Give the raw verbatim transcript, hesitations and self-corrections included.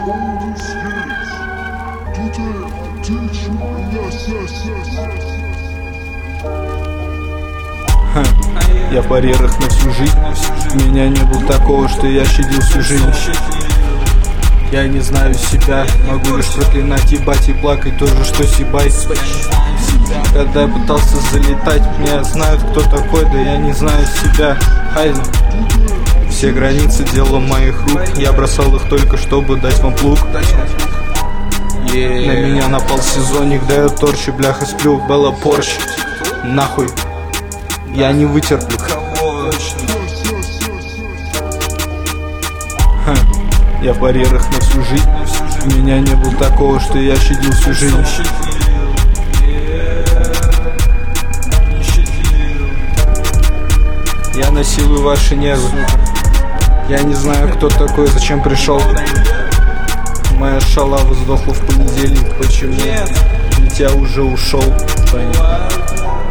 Ха. Я в барьерах на всю жизнь. У меня не было такого, что я щадил всю жизнь. Я не знаю себя, могу лишь проклинать, ебать и плакать тоже, что сибай. Когда я пытался залетать, меня знают, кто такой, да я не знаю себя. Хайзен. Все границы дело моих рук, я бросал их только, чтобы дать вам плуг. Yeah. На меня напал сезонник, да я торчу, бляха сплю, Белла Порш. Нахуй, я не вытерплю. Ха. Я в барьерах на всю жизнь. У меня не было такого, что я щадил всю жизнь. Я насилую ваши нервы. Я не знаю, кто такой, зачем пришел. Моя шалава сдохла в понедельник. Почему? Ведь я уже ушел. Понятно.